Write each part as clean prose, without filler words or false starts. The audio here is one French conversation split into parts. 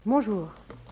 Bonjour.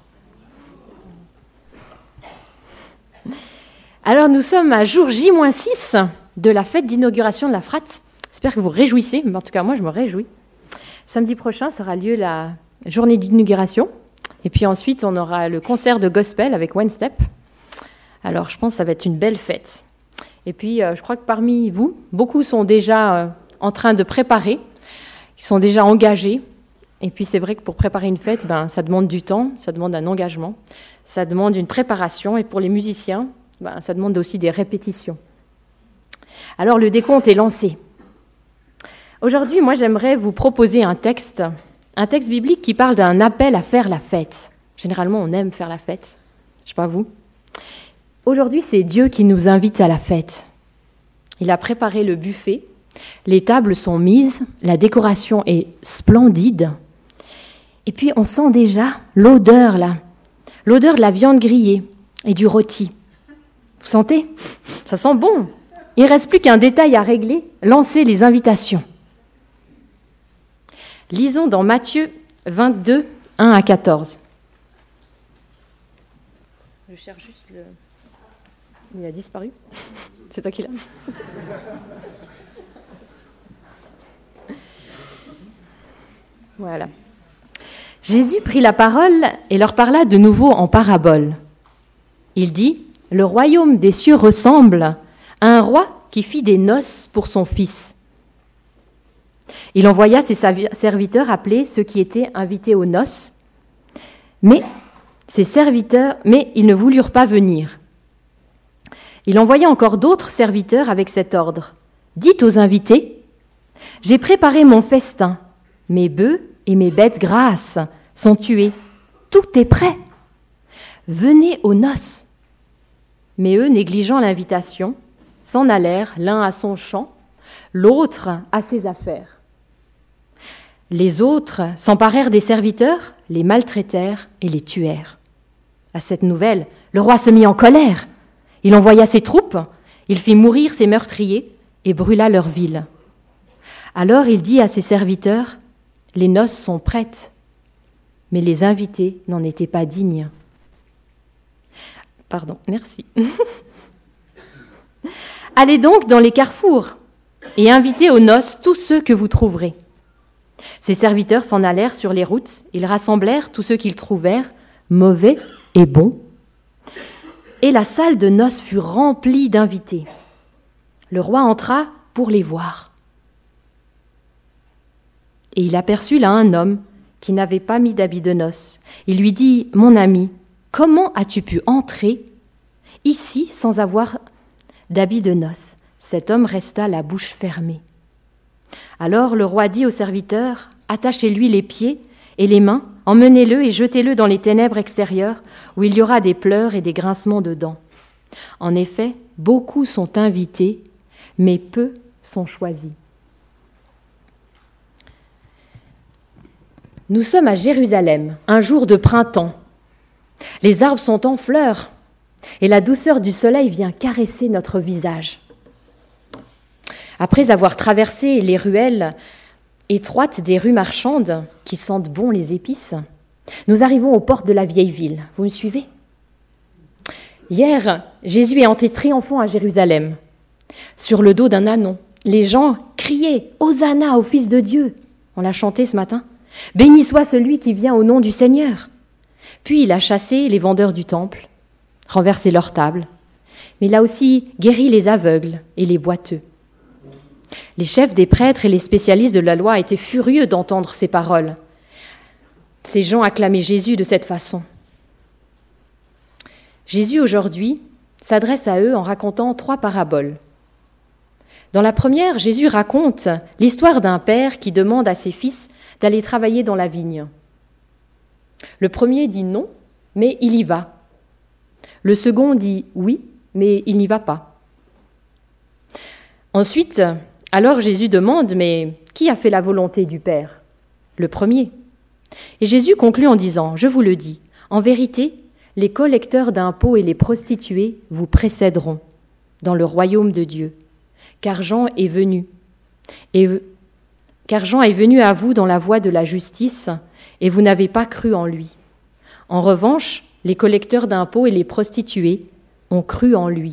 Alors nous sommes à jour J-6 de la fête d'inauguration de la FRAT. J'espère que vous vous réjouissez, mais en tout cas moi je me réjouis. Samedi prochain sera lieu la journée d'inauguration. Et puis ensuite on aura le concert de gospel avec One Step. Alors je pense que ça va être une belle fête. Et puis je crois que parmi vous, beaucoup sont déjà en train de préparer. Ils sont déjà engagés. Et puis c'est vrai que pour préparer une fête, ça demande du temps, ça demande un engagement, ça demande une préparation. Et pour les musiciens, ça demande aussi des répétitions. Alors le décompte est lancé. Aujourd'hui, moi j'aimerais vous proposer un texte biblique qui parle d'un appel à faire la fête. Généralement, on aime faire la fête. Je ne sais pas vous. Aujourd'hui, c'est Dieu qui nous invite à la fête. Il a préparé le buffet, les tables sont mises, la décoration est splendide. Et puis on sent déjà l'odeur de la viande grillée et du rôti. Vous sentez ? Ça sent bon. Il ne reste plus qu'un détail à régler, lancer les invitations. Lisons dans Matthieu 22, 1 à 14. Je cherche juste le... Il a disparu. C'est toi qui l'as. Voilà. Jésus prit la parole et leur parla de nouveau en parabole. Il dit, « Le royaume des cieux ressemble à un roi qui fit des noces pour son fils. Il envoya ses serviteurs appeler ceux qui étaient invités aux noces, mais ils ne voulurent pas venir. Il envoya encore d'autres serviteurs avec cet ordre. « Dites aux invités, j'ai préparé mon festin, mes bœufs et mes bêtes grasses sont tués. Tout est prêt. Venez aux noces. » Mais eux, négligeant l'invitation, s'en allèrent, l'un à son champ, l'autre à ses affaires. Les autres s'emparèrent des serviteurs, les maltraitèrent et les tuèrent. À cette nouvelle, le roi se mit en colère. Il envoya ses troupes, il fit mourir ses meurtriers et brûla leur ville. Alors il dit à ses serviteurs, « Les noces sont prêtes, mais les invités n'en étaient pas dignes. » Pardon, merci. « Allez donc dans les carrefours et invitez aux noces tous ceux que vous trouverez. » Ses serviteurs s'en allèrent sur les routes, ils rassemblèrent tous ceux qu'ils trouvèrent, mauvais et bons, et la salle de noces fut remplie d'invités. Le roi entra pour les voir. Et il aperçut là un homme qui n'avait pas mis d'habit de noces. Il lui dit, « Mon ami, comment as-tu pu entrer ici sans avoir d'habit de noces ?» Cet homme resta la bouche fermée. Alors le roi dit aux serviteurs, « Attachez-lui les pieds et les mains, emmenez-le et jetez-le dans les ténèbres extérieures, où il y aura des pleurs et des grincements de dents. En effet, beaucoup sont invités, mais peu sont choisis. » Nous sommes à Jérusalem, un jour de printemps. Les arbres sont en fleurs et la douceur du soleil vient caresser notre visage. Après avoir traversé les ruelles étroites des rues marchandes qui sentent bon les épices, nous arrivons aux portes de la vieille ville. Vous me suivez ? Hier, Jésus est entré triomphant à Jérusalem. Sur le dos d'un ânon, les gens criaient « Hosanna au Fils de Dieu !» On l'a chanté ce matin. « Béni soit celui qui vient au nom du Seigneur !» Puis il a chassé les vendeurs du temple, renversé leurs tables, mais il a aussi guéri les aveugles et les boiteux. Les chefs des prêtres et les spécialistes de la loi étaient furieux d'entendre ces paroles. Ces gens acclamaient Jésus de cette façon. Jésus, aujourd'hui, s'adresse à eux en racontant 3 paraboles. Dans la première, Jésus raconte l'histoire d'un père qui demande à ses fils d'aller travailler dans la vigne. Le premier dit non, mais il y va. Le second dit oui, mais il n'y va pas. Ensuite, alors Jésus demande, mais qui a fait la volonté du Père ? Le premier. Et Jésus conclut en disant, je vous le dis, en vérité, les collecteurs d'impôts et les prostituées vous précéderont dans le royaume de Dieu, car Jean est venu à vous dans la voie de la justice, et vous n'avez pas cru en lui. En revanche, les collecteurs d'impôts et les prostituées ont cru en lui.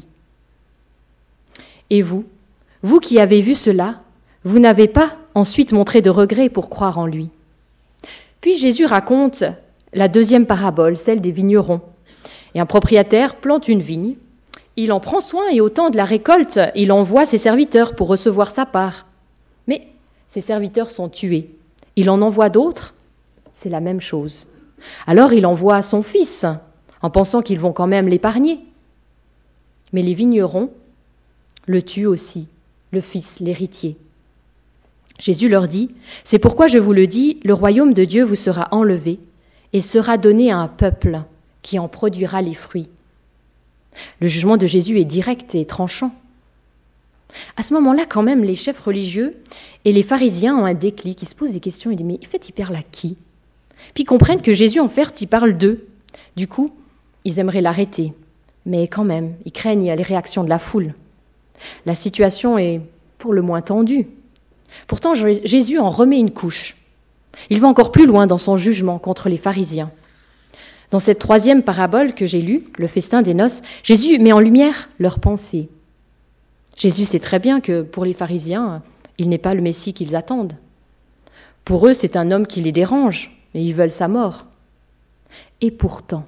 Et vous qui avez vu cela, vous n'avez pas ensuite montré de regret pour croire en lui. Puis Jésus raconte la deuxième parabole, celle des vignerons. Et un propriétaire plante une vigne, il en prend soin et au temps de la récolte, il envoie ses serviteurs pour recevoir sa part. Mais ses serviteurs sont tués. Il en envoie d'autres, c'est la même chose. Alors il envoie son fils, en pensant qu'ils vont quand même l'épargner. Mais les vignerons le tuent aussi, le fils, l'héritier. Jésus leur dit, « C'est pourquoi je vous le dis, le royaume de Dieu vous sera enlevé et sera donné à un peuple qui en produira les fruits. » Le jugement de Jésus est direct et tranchant. À ce moment-là, quand même, les chefs religieux et les pharisiens ont un déclic. Ils se posent des questions, ils disent, mais en fait, il parle à qui ? Puis ils comprennent que Jésus, en fait, il parle d'eux. Du coup, ils aimeraient l'arrêter. Mais quand même, ils craignent les réactions de la foule. La situation est pour le moins tendue. Pourtant, Jésus en remet une couche. Il va encore plus loin dans son jugement contre les pharisiens. Dans cette troisième parabole que j'ai lue, le festin des noces, Jésus met en lumière leurs pensées. Jésus sait très bien que pour les pharisiens, il n'est pas le Messie qu'ils attendent. Pour eux, c'est un homme qui les dérange et ils veulent sa mort. Et pourtant,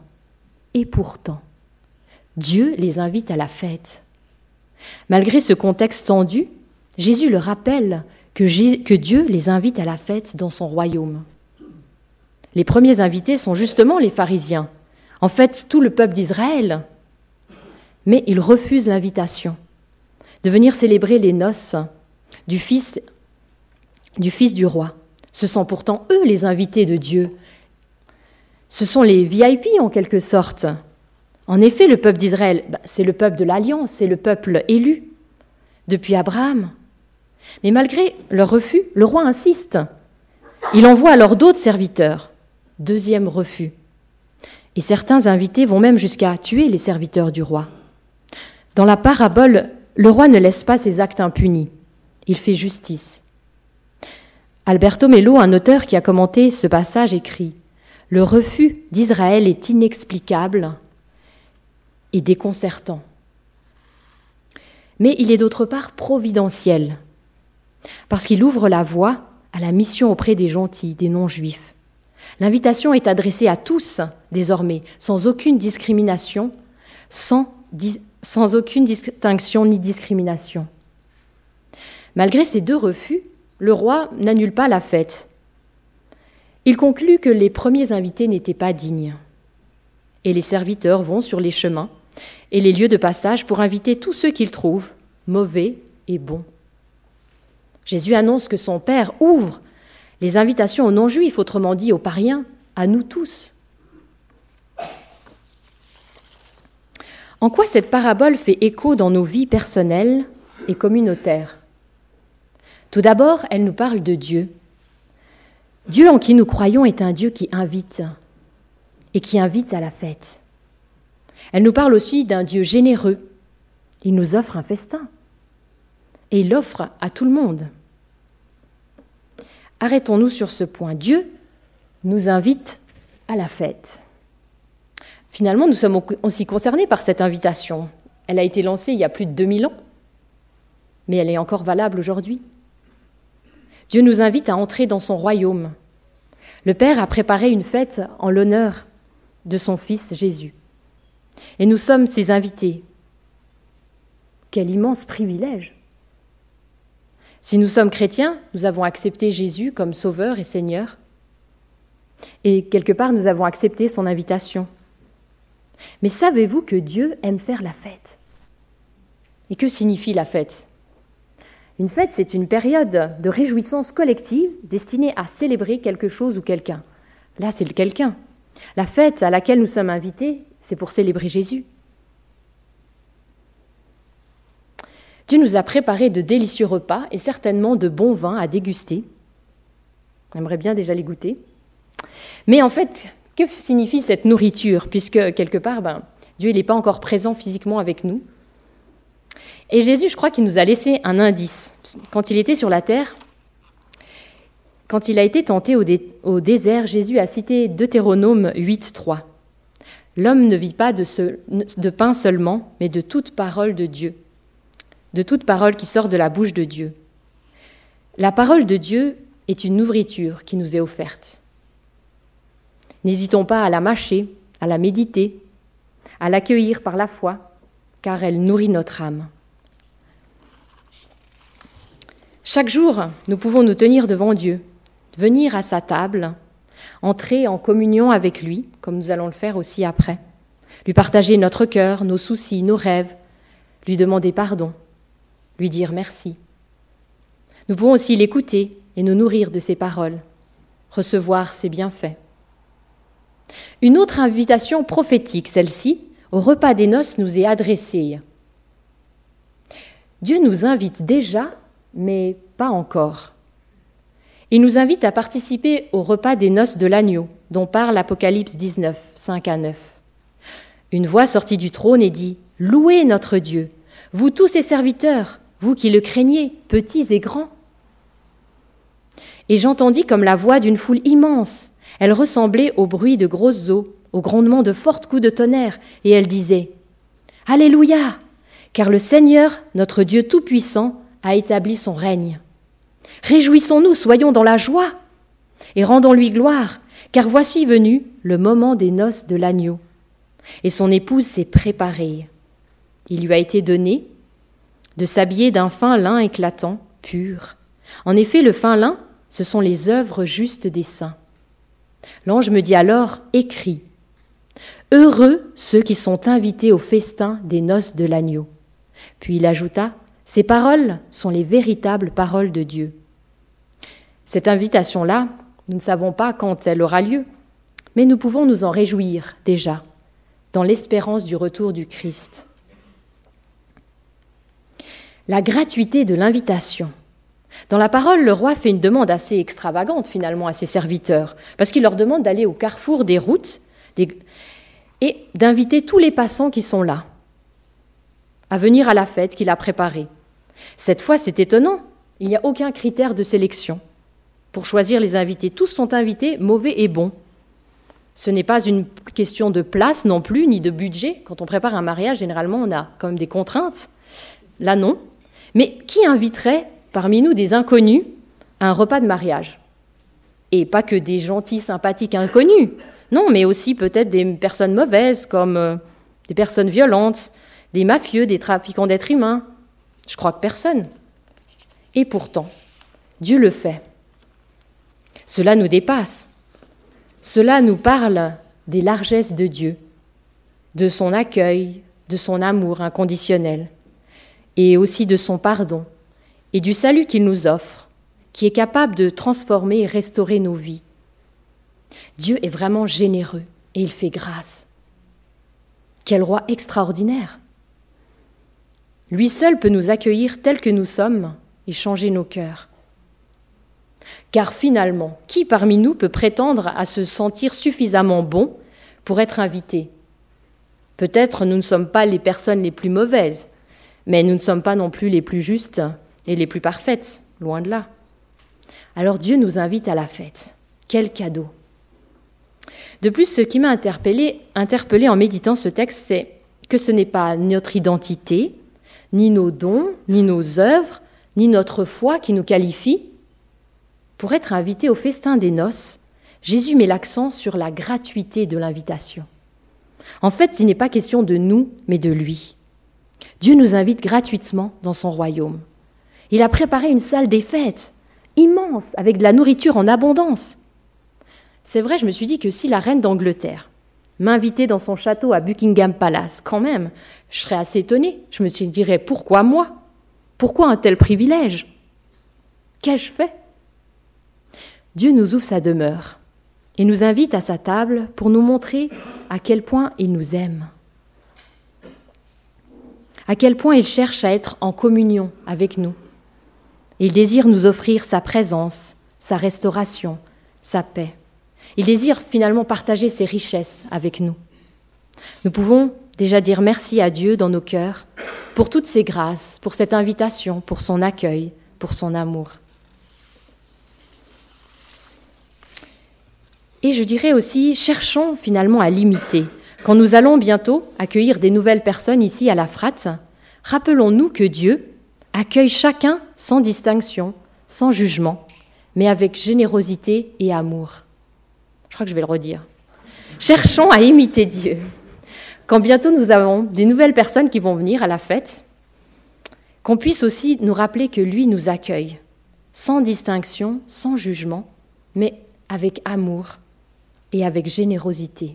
Dieu les invite à la fête. Malgré ce contexte tendu, Jésus leur rappelle que Dieu les invite à la fête dans son royaume. Les premiers invités sont justement les pharisiens, en fait tout le peuple d'Israël. Mais ils refusent l'invitation de venir célébrer les noces du fils du roi. Ce sont pourtant eux les invités de Dieu. Ce sont les VIP en quelque sorte. En effet, le peuple d'Israël, c'est le peuple de l'Alliance, c'est le peuple élu depuis Abraham. Mais malgré leur refus, le roi insiste. Il envoie alors d'autres serviteurs. Deuxième refus. Et certains invités vont même jusqu'à tuer les serviteurs du roi. Dans la parabole, le roi ne laisse pas ses actes impunis. Il fait justice. Alberto Mello, un auteur qui a commenté ce passage, écrit « Le refus d'Israël est inexplicable et déconcertant. Mais il est d'autre part providentiel, parce qu'il ouvre la voie à la mission auprès des gentils, des non-juifs. L'invitation est adressée à tous, désormais, sans aucune discrimination, sans aucune distinction ni discrimination. Malgré ces deux refus, le roi n'annule pas la fête. Il conclut que les premiers invités n'étaient pas dignes. Et les serviteurs vont sur les chemins et les lieux de passage pour inviter tous ceux qu'ils trouvent, mauvais et bons. Jésus annonce que son Père ouvre les invitations aux non-juifs, autrement dit aux païens, à nous tous. En quoi cette parabole fait écho dans nos vies personnelles et communautaires ? Tout d'abord, elle nous parle de Dieu. Dieu en qui nous croyons est un Dieu qui invite et qui invite à la fête. Elle nous parle aussi d'un Dieu généreux. Il nous offre un festin et il l'offre à tout le monde. Arrêtons-nous sur ce point. Dieu nous invite à la fête. Finalement, nous sommes aussi concernés par cette invitation. Elle a été lancée il y a plus de 2000 ans, mais elle est encore valable aujourd'hui. Dieu nous invite à entrer dans son royaume. Le Père a préparé une fête en l'honneur de son Fils Jésus. Et nous sommes ses invités. Quel immense privilège! Si nous sommes chrétiens, nous avons accepté Jésus comme Sauveur et Seigneur. Et quelque part, nous avons accepté son invitation. Mais savez-vous que Dieu aime faire la fête ? Et que signifie la fête ? Une fête, c'est une période de réjouissance collective destinée à célébrer quelque chose ou quelqu'un. Là, c'est le quelqu'un. La fête à laquelle nous sommes invités, c'est pour célébrer Jésus. Dieu nous a préparé de délicieux repas et certainement de bons vins à déguster. On aimerait bien déjà les goûter. Mais en fait, que signifie cette nourriture ? Puisque quelque part, Dieu n'est pas encore présent physiquement avec nous. Et Jésus, je crois qu'il nous a laissé un indice. Quand il était sur la terre, quand il a été tenté au désert, Jésus a cité Deutéronome 8, 3. L'homme ne vit pas de pain seulement, mais de toute parole de Dieu, de toute parole qui sort de la bouche de Dieu. La parole de Dieu est une nourriture qui nous est offerte. N'hésitons pas à la mâcher, à la méditer, à l'accueillir par la foi, car elle nourrit notre âme. Chaque jour, nous pouvons nous tenir devant Dieu, venir à sa table, entrer en communion avec lui, comme nous allons le faire aussi après, lui partager notre cœur, nos soucis, nos rêves, lui demander pardon, lui dire merci. Nous pouvons aussi l'écouter et nous nourrir de ses paroles, recevoir ses bienfaits. Une autre invitation prophétique, celle-ci, au repas des noces nous est adressée. Dieu nous invite déjà, mais pas encore. Il nous invite à participer au repas des noces de l'agneau, dont parle Apocalypse 19, 5 à 9. Une voix sortit du trône et dit « Louez notre Dieu, vous tous ses serviteurs, vous qui le craignez, petits et grands. » Et j'entendis comme la voix d'une foule immense. Elle ressemblait au bruit de grosses eaux, au grondement de fortes coups de tonnerre, et elle disait « Alléluia, car le Seigneur, notre Dieu Tout-Puissant, a établi son règne. Réjouissons-nous, soyons dans la joie, et rendons-lui gloire, car voici venu le moment des noces de l'agneau. Et son épouse s'est préparée. Il lui a été donné de s'habiller d'un fin lin éclatant, pur. En effet, le fin lin, ce sont les œuvres justes des saints. L'ange me dit alors, écris, « Heureux ceux qui sont invités au festin des noces de l'agneau. » Puis il ajouta, « Ces paroles sont les véritables paroles de Dieu. » Cette invitation-là, nous ne savons pas quand elle aura lieu, mais nous pouvons nous en réjouir déjà, dans l'espérance du retour du Christ. La gratuité de l'invitation. Dans la parole, le roi fait une demande assez extravagante finalement à ses serviteurs, parce qu'il leur demande d'aller au carrefour des routes et d'inviter tous les passants qui sont là à venir à la fête qu'il a préparée. Cette fois, c'est étonnant, il n'y a aucun critère de sélection pour choisir les invités. Tous sont invités, mauvais et bons. Ce n'est pas une question de place non plus, ni de budget. Quand on prépare un mariage, généralement, on a quand même des contraintes. Là, non. Mais qui inviterait parmi nous des inconnus à un repas de mariage? Et pas que des gentils, sympathiques inconnus. Non, mais aussi peut-être des personnes mauvaises, comme des personnes violentes, des mafieux, des trafiquants d'êtres humains. Je crois que personne. Et pourtant, Dieu le fait. Cela nous dépasse. Cela nous parle des largesses de Dieu, de son accueil, de son amour inconditionnel, et aussi de son pardon, et du salut qu'il nous offre, qui est capable de transformer et restaurer nos vies. Dieu est vraiment généreux, et il fait grâce. Quel roi extraordinaire! Lui seul peut nous accueillir tels que nous sommes et changer nos cœurs. Car finalement, qui parmi nous peut prétendre à se sentir suffisamment bon pour être invité? Peut-être nous ne sommes pas les personnes les plus mauvaises, mais nous ne sommes pas non plus les plus justes et les plus parfaites, loin de là. Alors Dieu nous invite à la fête. Quel cadeau! De plus, ce qui m'a interpellée en méditant ce texte, c'est que ce n'est pas notre identité, ni nos dons, ni nos œuvres, ni notre foi qui nous qualifient. Pour être invité au festin des noces, Jésus met l'accent sur la gratuité de l'invitation. En fait, il n'est pas question de nous, mais de lui. Dieu nous invite gratuitement dans son royaume. Il a préparé une salle des fêtes, immense, avec de la nourriture en abondance. C'est vrai, je me suis dit que si la reine d'Angleterre m'invitait dans son château à Buckingham Palace, quand même, je serais assez étonnée. Je me dirais, pourquoi moi? Pourquoi un tel privilège? Qu'ai-je fait? Dieu nous ouvre sa demeure et nous invite à sa table pour nous montrer à quel point il nous aime, à quel point il cherche à être en communion avec nous. Il désire nous offrir sa présence, sa restauration, sa paix. Il désire finalement partager ses richesses avec nous. Nous pouvons déjà dire merci à Dieu dans nos cœurs pour toutes ses grâces, pour cette invitation, pour son accueil, pour son amour. Et je dirais aussi, cherchons finalement à l'imiter. Quand nous allons bientôt accueillir des nouvelles personnes ici à la Frate, rappelons-nous que Dieu accueille chacun sans distinction, sans jugement, mais avec générosité et amour. Je crois que je vais le redire. Cherchons à imiter Dieu. Quand bientôt nous avons des nouvelles personnes qui vont venir à la fête, qu'on puisse aussi nous rappeler que lui nous accueille, sans distinction, sans jugement, mais avec amour et avec générosité.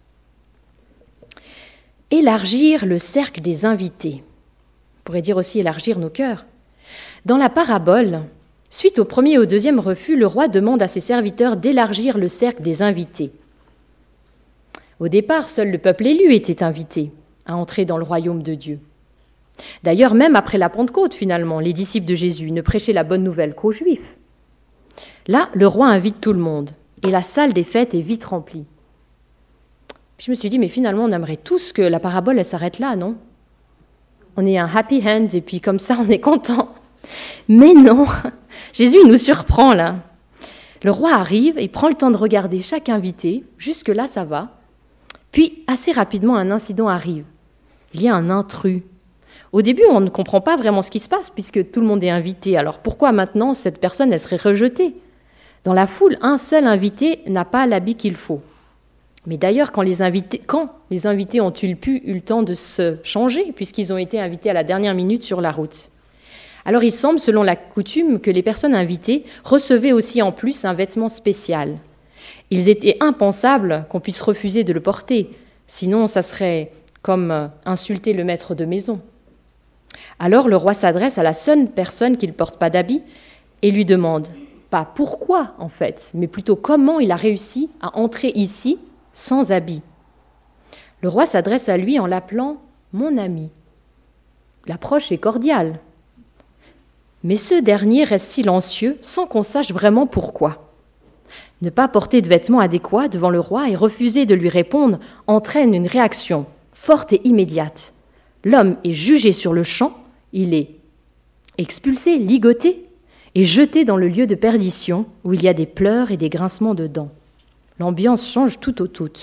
Élargir le cercle des invités. On pourrait dire aussi élargir nos cœurs. Dans la parabole, suite au premier et au deuxième refus, le roi demande à ses serviteurs d'élargir le cercle des invités. Au départ, seul le peuple élu était invité à entrer dans le royaume de Dieu. D'ailleurs, même après la Pentecôte, finalement, les disciples de Jésus ne prêchaient la bonne nouvelle qu'aux Juifs. Là, le roi invite tout le monde, et la salle des fêtes est vite remplie. Puis je me suis dit, mais finalement, on aimerait tous que la parabole, elle s'arrête là, non? On est un happy end, et puis comme ça, on est content. Mais non, Jésus, il nous surprend, là. Le roi arrive, il prend le temps de regarder chaque invité, jusque-là, ça va. Puis, assez rapidement, un incident arrive. Il y a un intrus. Au début, on ne comprend pas vraiment ce qui se passe, puisque tout le monde est invité. Alors pourquoi maintenant cette personne, elle serait rejetée? Dans la foule, un seul invité n'a pas l'habit qu'il faut. Mais d'ailleurs, quand les invités ont-ils eu le temps de se changer, puisqu'ils ont été invités à la dernière minute sur la route? Alors il semble, selon la coutume, que les personnes invitées recevaient aussi en plus un vêtement spécial. Il était impensable qu'on puisse refuser de le porter, sinon ça serait comme insulter le maître de maison. Alors le roi s'adresse à la seule personne qui ne porte pas d'habit et lui demande, pas pourquoi en fait, mais plutôt comment il a réussi à entrer ici sans habit. Le roi s'adresse à lui en l'appelant « mon ami ». L'approche est cordiale. Mais ce dernier reste silencieux sans qu'on sache vraiment pourquoi. Ne pas porter de vêtements adéquats devant le roi et refuser de lui répondre entraîne une réaction forte et immédiate. L'homme est jugé sur le champ, il est expulsé, ligoté et jeté dans le lieu de perdition où il y a des pleurs et des grincements de dents. L'ambiance change tout au tout.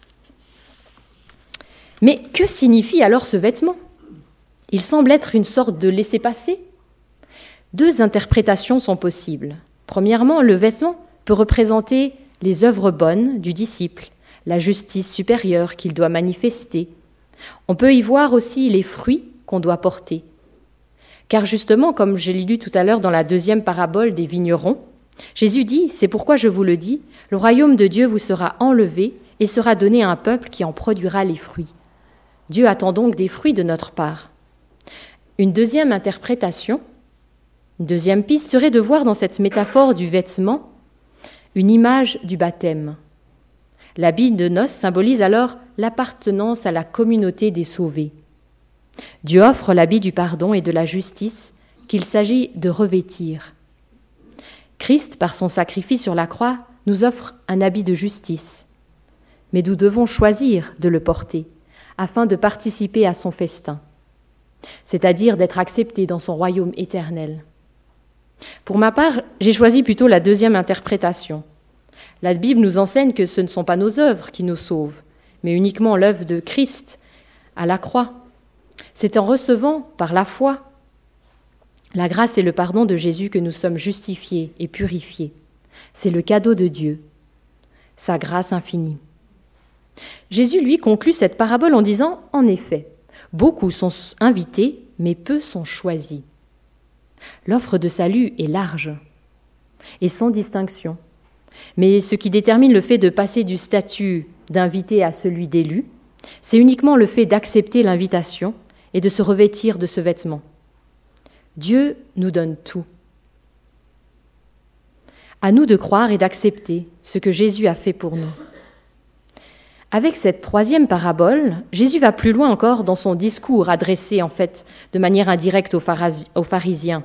Mais que signifie alors ce vêtement? Il semble être une sorte de laissez-passer. Deux interprétations sont possibles. Premièrement, le vêtement peut représenter les œuvres bonnes du disciple, la justice supérieure qu'il doit manifester. On peut y voir aussi les fruits qu'on doit porter. Car justement, comme je l'ai lu tout à l'heure dans la deuxième parabole des vignerons, Jésus dit, c'est pourquoi je vous le dis, le royaume de Dieu vous sera enlevé et sera donné à un peuple qui en produira les fruits. Dieu attend donc des fruits de notre part. Une deuxième interprétation, une deuxième piste serait de voir dans cette métaphore du vêtement une image du baptême. L'habit de noces symbolise alors l'appartenance à la communauté des sauvés. Dieu offre l'habit du pardon et de la justice qu'il s'agit de revêtir. Christ, par son sacrifice sur la croix, nous offre un habit de justice. Mais nous devons choisir de le porter afin de participer à son festin, c'est-à-dire d'être acceptés dans son royaume éternel. Pour ma part, j'ai choisi plutôt la deuxième interprétation. La Bible nous enseigne que ce ne sont pas nos œuvres qui nous sauvent, mais uniquement l'œuvre de Christ à la croix. C'est en recevant, par la foi, la grâce et le pardon de Jésus que nous sommes justifiés et purifiés. C'est le cadeau de Dieu, sa grâce infinie. Jésus, lui, conclut cette parabole en disant « En effet, beaucoup sont invités, mais peu sont choisis. » L'offre de salut est large et sans distinction. Mais ce qui détermine le fait de passer du statut d'invité à celui d'élu, c'est uniquement le fait d'accepter l'invitation et de se revêtir de ce vêtement. Dieu nous donne tout. À nous de croire et d'accepter ce que Jésus a fait pour nous. Avec cette troisième parabole, Jésus va plus loin encore dans son discours adressé en fait de manière indirecte aux pharisiens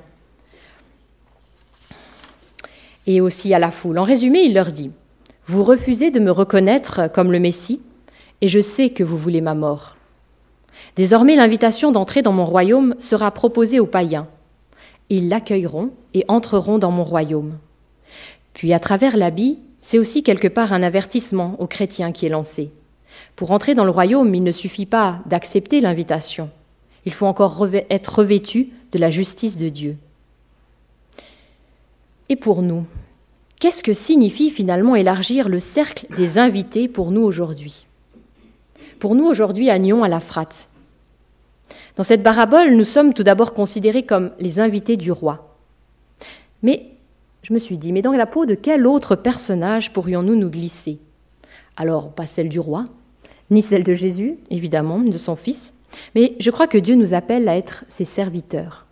et aussi à la foule. En résumé, il leur dit « Vous refusez de me reconnaître comme le Messie et je sais que vous voulez ma mort. Désormais, l'invitation d'entrer dans mon royaume sera proposée aux païens. Ils l'accueilleront et entreront dans mon royaume. » Puis à travers l'habit, c'est aussi quelque part un avertissement aux chrétiens qui est lancé. Pour entrer dans le royaume, il ne suffit pas d'accepter l'invitation. Il faut encore être revêtu de la justice de Dieu. Et pour nous, qu'est-ce que signifie finalement élargir le cercle des invités pour nous aujourd'hui ? Pour nous aujourd'hui à Nyon, à la Frate. Dans cette parabole, nous sommes tout d'abord considérés comme les invités du roi. Mais je me suis dit, mais dans la peau de quel autre personnage pourrions-nous nous glisser ? Alors, pas celle du roi, ni celle de Jésus, évidemment, de son fils, mais je crois que Dieu nous appelle à être ses serviteurs.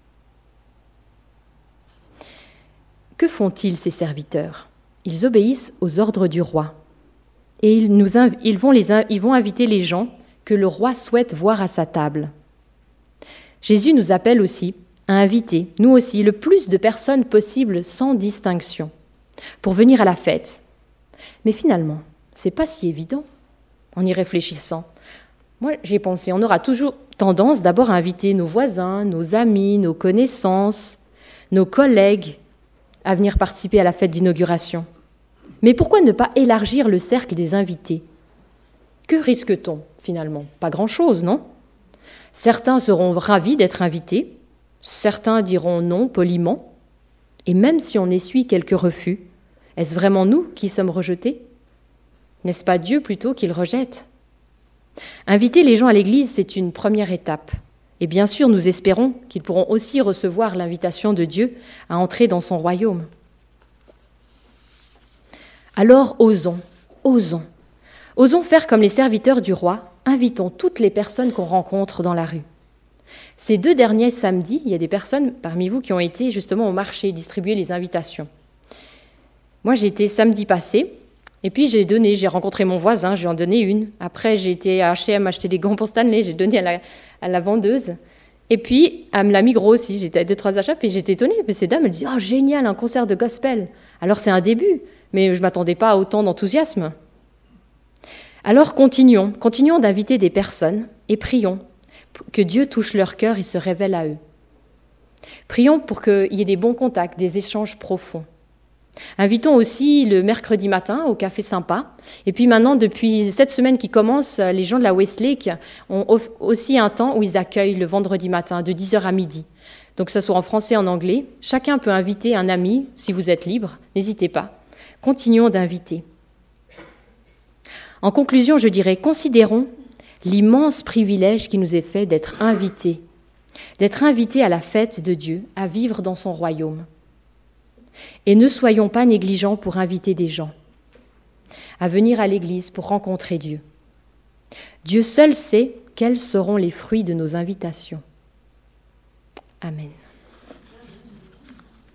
Que font-ils, ces serviteurs ? Ils obéissent aux ordres du roi. Et ils vont inviter les gens que le roi souhaite voir à sa table. Jésus nous appelle aussi à inviter, nous aussi, le plus de personnes possible sans distinction, pour venir à la fête. Mais finalement, c'est pas si évident, en y réfléchissant. Moi, j'y ai pensé, on aura toujours tendance d'abord à inviter nos voisins, nos amis, nos connaissances, nos collègues à venir participer à la fête d'inauguration. Mais pourquoi ne pas élargir le cercle des invités ? Que risque-t-on finalement ? Pas grand-chose, non ? Certains seront ravis d'être invités, certains diront non poliment, et même si on essuie quelques refus, est-ce vraiment nous qui sommes rejetés ? N'est-ce pas Dieu plutôt qui le rejette ? Inviter les gens à l'Église, c'est une première étape. Et bien sûr, nous espérons qu'ils pourront aussi recevoir l'invitation de Dieu à entrer dans son royaume. Alors osons faire comme les serviteurs du roi, invitons toutes les personnes qu'on rencontre dans la rue. Ces 2 derniers samedis, il y a des personnes parmi vous qui ont été justement au marché distribuer les invitations. Moi, j'ai été samedi passé, et puis j'ai rencontré mon voisin, je lui en donné une. Après, j'ai été à H&M acheter des gants pour Stanley, j'ai donné à la vendeuse. Et puis, à la Migros aussi, j'étais à 2-3 achats, puis j'étais étonnée. Mais ces dames, elles disent « Oh, génial, un concert de gospel !» Alors, c'est un début, mais je ne m'attendais pas à autant d'enthousiasme. Alors, continuons d'inviter des personnes et prions que Dieu touche leur cœur et se révèle à eux. Prions pour qu'il y ait des bons contacts, des échanges profonds. Invitons aussi le mercredi matin au Café Sympa. Et puis maintenant, depuis cette semaine qui commence, les gens de la Westlake ont aussi un temps où ils accueillent le vendredi matin de 10h à midi. Donc que ce soit en français et en anglais, chacun peut inviter un ami si vous êtes libre, n'hésitez pas. Continuons d'inviter. En conclusion, je dirais, considérons l'immense privilège qui nous est fait d'être invités à la fête de Dieu, à vivre dans son royaume. Et ne soyons pas négligents pour inviter des gens à venir à l'Église pour rencontrer Dieu. Dieu seul sait quels seront les fruits de nos invitations. Amen.